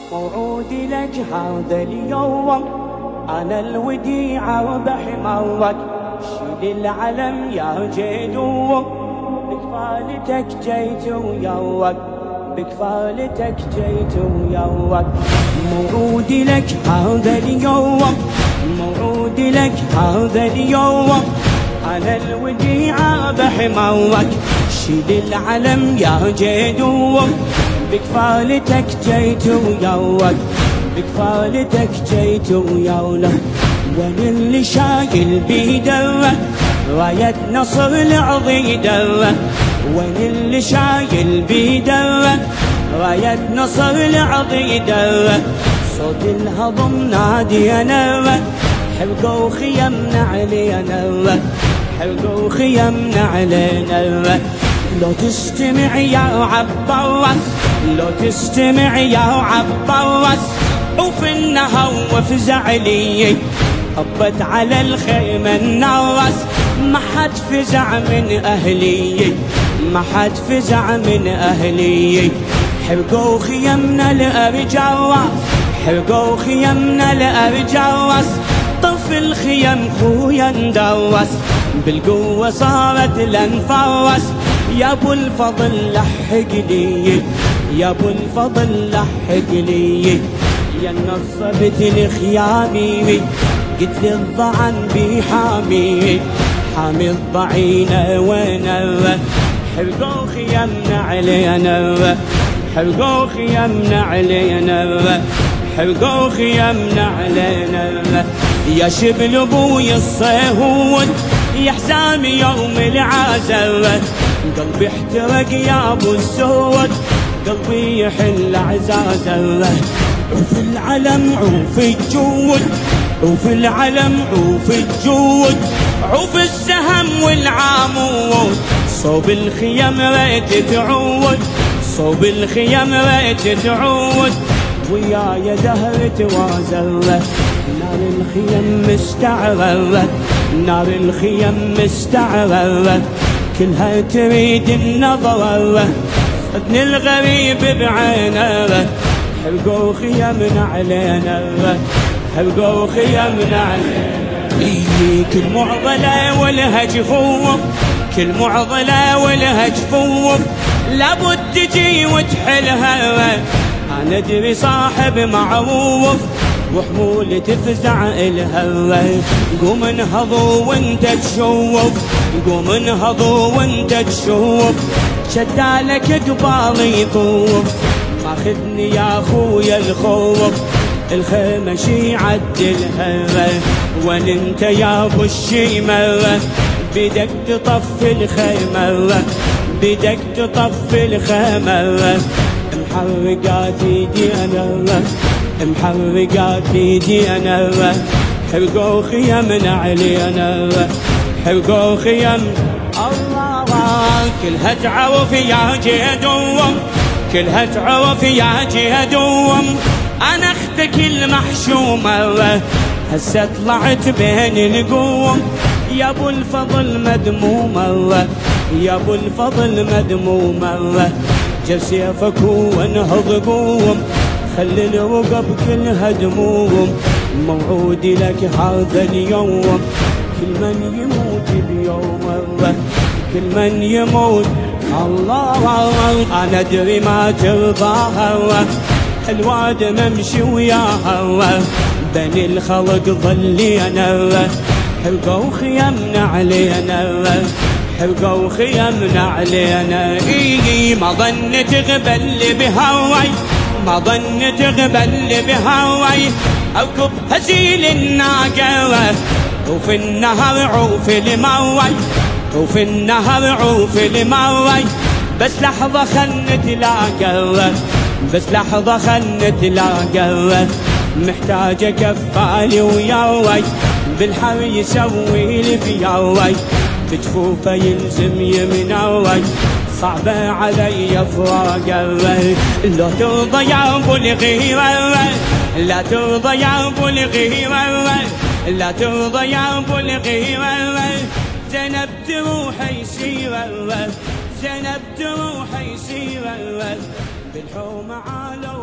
موعودي لك هذا اليوم، أنا الوديعة بحمرك، شيل العلم يا جدوم، بكفالتك جيت وياك، بكفالتك جيت وياك. موعودي لك هذا اليوم، موعودي لك هذا اليوم، أنا الوديعة بحمرك، شيل العلم يا جدوم، بكفالتك جيت وياك، بكفالتك جيت وياك. وين اللي شايل بيده راية نصر العضيدة، وين اللي شايل بيده راية نصر العضيدة، صوت الهضم نادي انا، حلقوا خيمنا علينا، حلقوا خيمنا علينا. لو تستمع يا عباس، لو تستمع يا عباس، وفي النهر وفي زعلي هبت على الخيمة الناس، ما حد فزع من أهلي، ما حد فزع من أهلي. حرقوا خيمنا لأرجاس، حرقوا خيمنا لأرجاس، طف الخيم خويا اندوس، بالقوة صارت لنفوس. يا ابو الفضل لحق لي، يا ابو الفضل لحق لي، يا نصبت الخيامي، قلت لي الضعن بحامي، حامي الضعينة وانا، حرقوا خيمنا علينا، حرقوا خيمنا علينا، حرقوا خيمنا علينا. يا شبل ابوي الصهود، يا حزامي يوم العزاء، قلبي احترق يا ابو السود، قلبي يحل عزازه. عوف العلم عوف الجود، عوف العلم عوف الجود، عوف السهم والعامود، صوب الخيم ريت تعود، صوب الخيم ريت تعود. وياي دهر توازرت، نار الخيم مستعررت، نار الخيم مستعررت، كلها تريد النظر، صدني الغريب بعينه. حرقوا خيمنا علينا، حرقوا خيمنا علينا. كل معضلة ولها جفوف، كل معضلة ولها جفوف، لابد تجي وتحلها. أنا أدري صاحب معروف، وحمول تفزع الهوى. قوم انهضوا وانت تشوف، قوم انهضوا وانت تشوف، شدالك قبالي يطوف، ماخذني يا خويا الخوف. الخيمة شي عدلها، وين انت يا ابو الشيمة، بدك تطفي الخيمة، بدك تطفي الخيمة. محرقات ايدي انا، محرقات ايدي انا، حرقوا خيمنا علينا، حرقوا خيم. الله كلها تعرف يا جدوم، كلها تعرف يا جدوم، انا اختك المحشومة، هسه طلعت بين القوم. يا ابو الفضل مدمومة، يا ابو الفضل مدمومة، جب سيفك وانهض قوم، خلي الرقب كلها دموم. موعودي لك هذا اليوم، كل من يموت بيوم، كل من يموت. الله انا ادري ما ترضاها، الواد ممشي وياها، بني الخلق ظلي انا، حرقوا خيمنا علينا، حرقوا خيمنا علينا. ايجي ما ظنت غبل بهواي، ما ظنت غبل بهواي، اوكب هزيل الناقة، وفي النهر عوف الموي، وفي النهر عوف الموي. بس لحظة خل نتلاقى، بس لحظة خل نتلاقى، محتاجة كفالي وياوي، بالحر يسوي لي فياوي، بجفوفه يلزم يمناوي، صعبة علي فراقه. لا ترضى يا ابو الغيرة، لا ترضى يا ابو الغيرة، لا ترضى يا ابو الغيرة. زينب تروح يسيرة، زينب تروح يسيرة، بالحوم على